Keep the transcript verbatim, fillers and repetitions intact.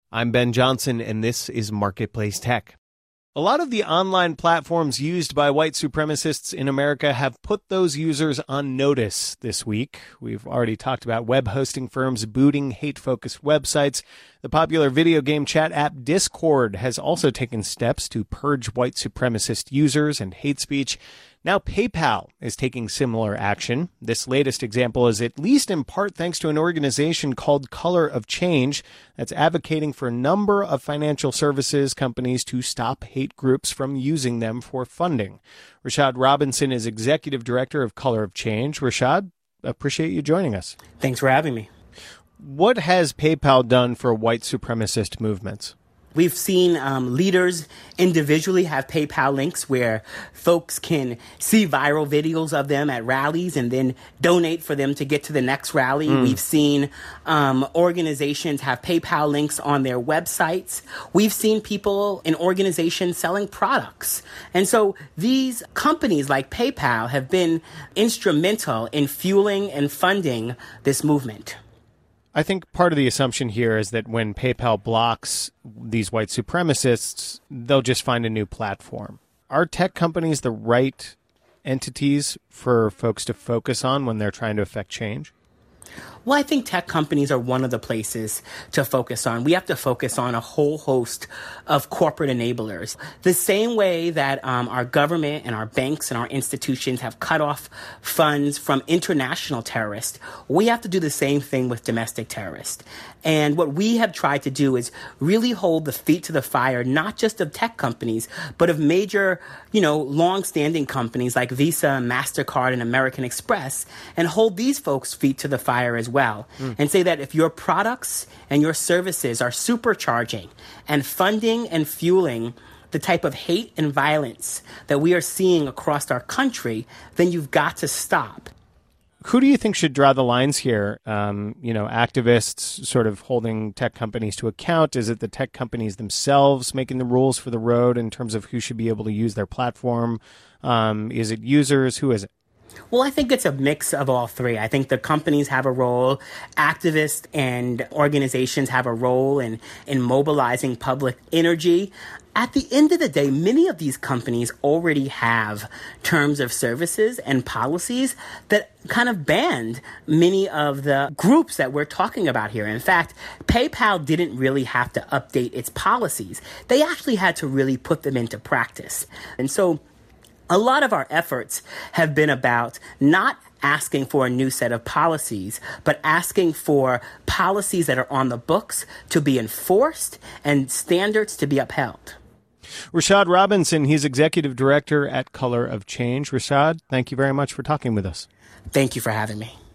I'm Ben Johnson, and this is Marketplace Tech. A lot of the online platforms used by white supremacists in America have put those users on notice this week. We've already talked about web hosting firms booting hate-focused websites. The popular video game chat app Discord has also taken steps to purge white supremacist users and hate speech. Now PayPal is taking similar action. This latest example is at least in part thanks to an organization called Color of Change that's advocating for a number of financial services companies to stop hate groups from using them for funding. Rashad Robinson is executive director of Color of Change. Rashad, appreciate you joining us. Thanks for having me. What has PayPal done for white supremacist movements? We've seen um, leaders individually have PayPal links where folks can see viral videos of them at rallies and then donate for them to get to the next rally. Mm. We've seen um, organizations have PayPal links on their websites. We've seen people in organizations selling products. And so these companies like PayPal have been instrumental in fueling and funding this movement. I think part of the assumption here is that when PayPal blocks these white supremacists, they'll just find a new platform. Are tech companies the right entities for folks to focus on when they're trying to affect change? Well, I think tech companies are one of the places to focus on. We have to focus on a whole host of corporate enablers. The same way that um, our government and our banks and our institutions have cut off funds from international terrorists, we have to do the same thing with domestic terrorists. And what we have tried to do is really hold the feet to the fire, not just of tech companies, but of major, you know, long-standing companies like Visa, MasterCard, and American Express, and hold these folks' feet to the fire as well. Mm. And say that if your products and your services are supercharging and funding and fueling the type of hate and violence that we are seeing across our country, then you've got to stop. Who do you think should draw the lines here? Um, you know, activists sort of holding tech companies to account? Is it the tech companies themselves making the rules for the road in terms of who should be able to use their platform? Um, is it users? Who is it? Well, I think it's a mix of all three. I think the companies have a role. Activists and organizations have a role in, in mobilizing public energy. At the end of the day, many of these companies already have terms of services and policies that kind of banned many of the groups that we're talking about here. In fact, PayPal didn't really have to update its policies. They actually had to really put them into practice. And so a lot of our efforts have been about not asking for a new set of policies, but asking for policies that are on the books to be enforced and standards to be upheld. Rashad Robinson, he's executive director at Color of Change. Rashad, thank you very much for talking with us. Thank you for having me.